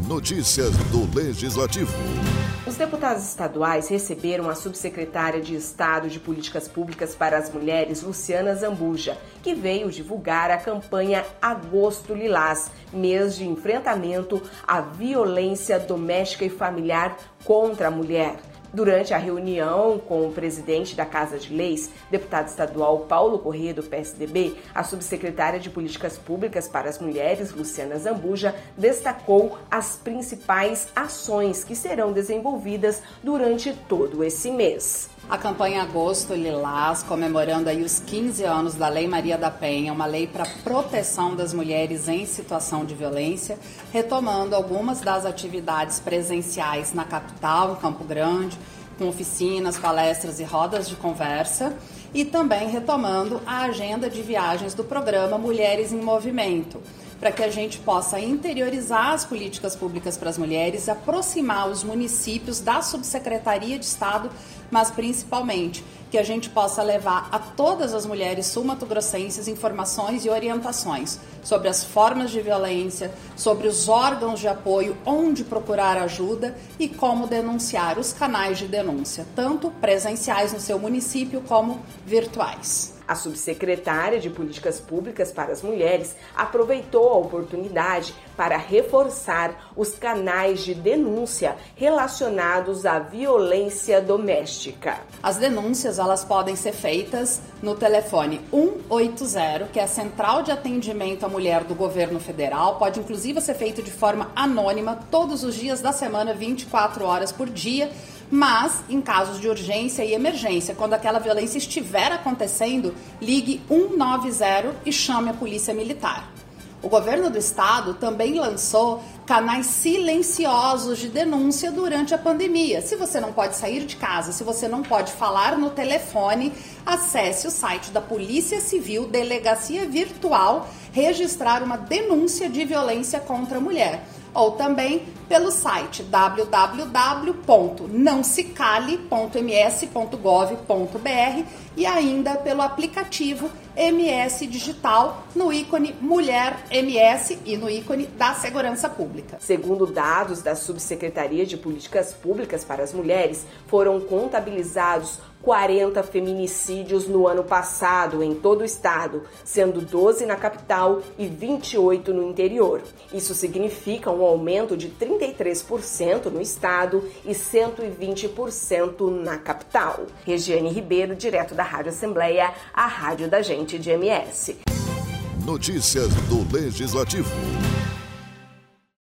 Notícias do Legislativo. Os deputados estaduais receberam a subsecretária de Estado de Políticas Públicas para as Mulheres, Luciana Zambuja, que veio divulgar a campanha Agosto Lilás, mês de enfrentamento à violência doméstica e familiar contra a mulher. Durante a reunião com o presidente da Casa de Leis, deputado estadual Paulo Corrêa, do PSDB, a subsecretária de Políticas Públicas para as Mulheres, Luciana Zambuja, destacou as principais ações que serão desenvolvidas durante todo esse mês. A campanha Agosto Lilás, comemorando aí os 15 anos da Lei Maria da Penha, uma lei para proteção das mulheres em situação de violência, retomando algumas das atividades presenciais na capital, em Campo Grande, com oficinas, palestras e rodas de conversa, e também retomando a agenda de viagens do programa Mulheres em Movimento, para que a gente possa interiorizar as políticas públicas para as mulheres, aproximar os municípios da Subsecretaria de Estado, mas principalmente que a gente possa levar a todas as mulheres sul-mato-grossenses informações e orientações sobre as formas de violência, sobre os órgãos de apoio, onde procurar ajuda e como denunciar, os canais de denúncia, tanto presenciais no seu município como virtuais. A subsecretária de Políticas Públicas para as Mulheres aproveitou a oportunidade para reforçar os canais de denúncia relacionados à violência doméstica. As denúncias elas podem ser feitas no telefone 180, que é a Central de Atendimento à Mulher do Governo Federal. Pode inclusive ser feito de forma anônima todos os dias da semana, 24 horas por dia. Mas, em casos de urgência e emergência, quando aquela violência estiver acontecendo, ligue 190 e chame a Polícia Militar. O governo do estado também lançou canais silenciosos de denúncia durante a pandemia. Se você não pode sair de casa, se você não pode falar no telefone, acesse o site da Polícia Civil, Delegacia Virtual, registrar uma denúncia de violência contra a mulher. Ou também pelo site www.naosecale.ms.gov.br e ainda pelo aplicativo MS Digital no ícone Mulher MS e no ícone da Segurança Pública. Segundo dados da Subsecretaria de Políticas Públicas para as Mulheres, foram contabilizados 40 feminicídios no ano passado em todo o estado, sendo 12 na capital e 28 no interior. Isso significa um aumento de 33% no estado e 120% na capital. Regiane Ribeiro, direto da Rádio Assembleia, a rádio da gente de MS. Notícias do Legislativo.